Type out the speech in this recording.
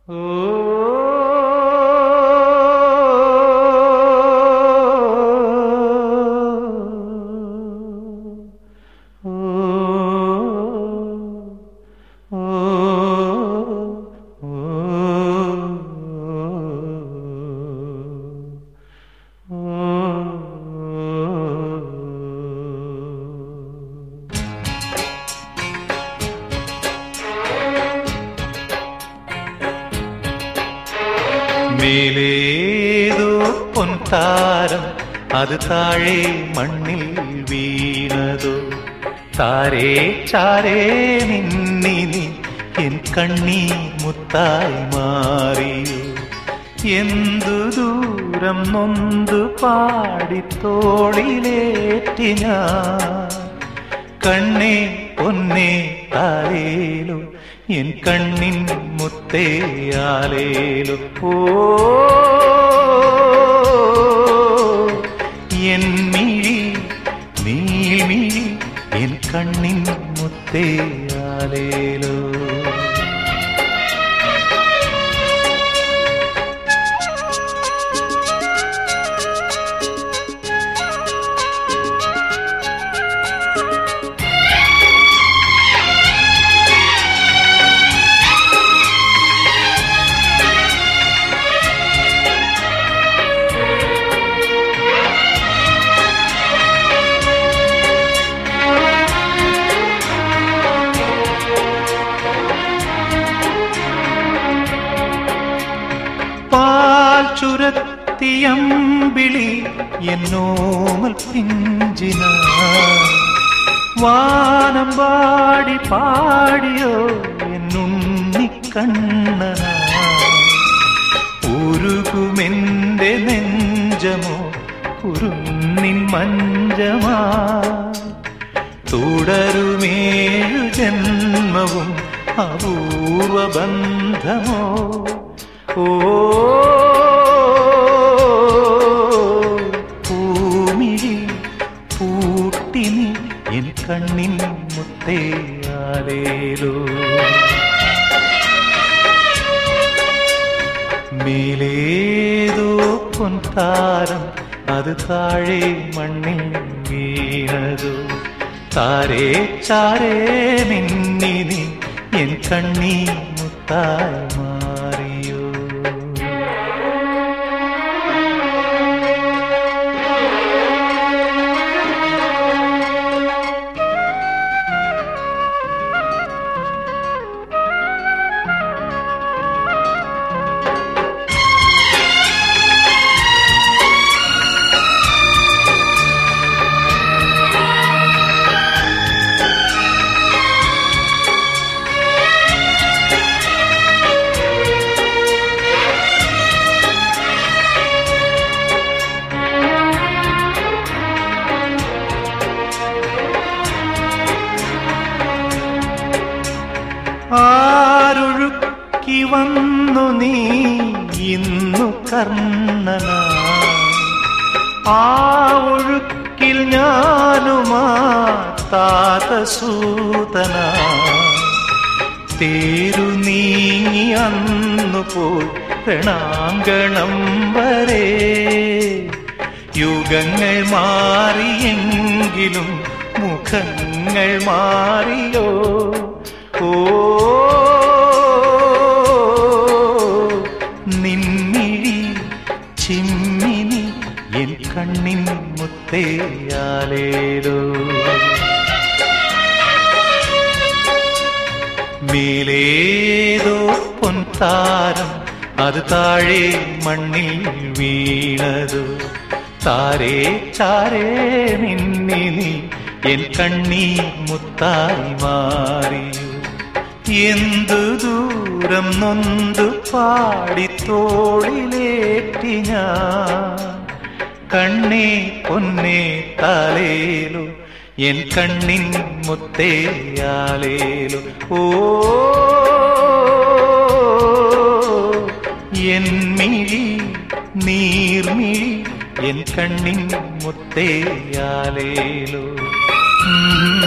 മേലേതോ പൊൻതാരം അത് താഴെ മണ്ണിൽ വീണതോ താരേ ചാരേ നിന്നിനി എൻ കണ്ണീ മുത്തായി മാറിയോ എന്തു ദൂരം നൊന്തു പാടിത്തോളിലേറ്റി ഞാൻ കണ്ണേ പൊന്നേ താരേലോ എൻ കണ്ണിൻ മുത്തേയാലേലോ ഓ എൻ മിഴി നീൾമിഴി എൻ കണ്ണിൻ മുത്തേയാലേലോ പാൽ ചുരത്തിയമ്പിളി എന്നോമൽ പിഞ്ചിന വാനം പാടി പാടിയോ എന്നുണ്ണിക്കണ്ണന ഉരുകുമെന്റെ നെഞ്ചമോ കുരുന്നിൻ മഞ്ചമാ തുടരുമേഴു ജന്മവും അപൂർവ ബന്ധമോ ഓ പൂമിഴി പൂട്ടിനി എൻ കണ്ണിൻ മുത്തേയാലേലോ മേലേതോ പൊൻതാരം അത് താഴെ മണ്ണിൽ വീണതോ താരേ ചാരേ നിന്നിനി എൻ കണ്ണീ മുത്തായി മാറിയോ ആരൊഴുക്കി വന്നു നീ ഇന്നു കർണന ആ ഒഴുക്കിൽ ഞാനുമാ താതസൂതന തേരു നീങ്ങി അന്നു പോയി രണാങ്കണം വരെ യുഗങ്ങൾ മാറിയെങ്കിലും മുഖങ്ങൾ മാറിയോ ഓ നിൻമിഴി ചിമ്മിനി എൻ കണ്ണിൻ മുത്തേയാലേലോ മേലേതോ പൊൻതാരം അത് താഴെ മണ്ണിൽ വീണതോ താരേ ചാരേ നിന്നിനി എൻ കണ്ണീ മുത്തായി മാറിയോ എന്തു ദൂരം നൊന്തു പാടിത്തോളിലേറ്റി ഞാൻ കണ്ണേ പൊന്നേ താലേലോ എൻ കണ്ണിൻ മുത്തേയാലേലോ ഓ എൻ മിഴി നീർമിഴി എൻ കണ്ണിൻ മുത്തേയാലേലോ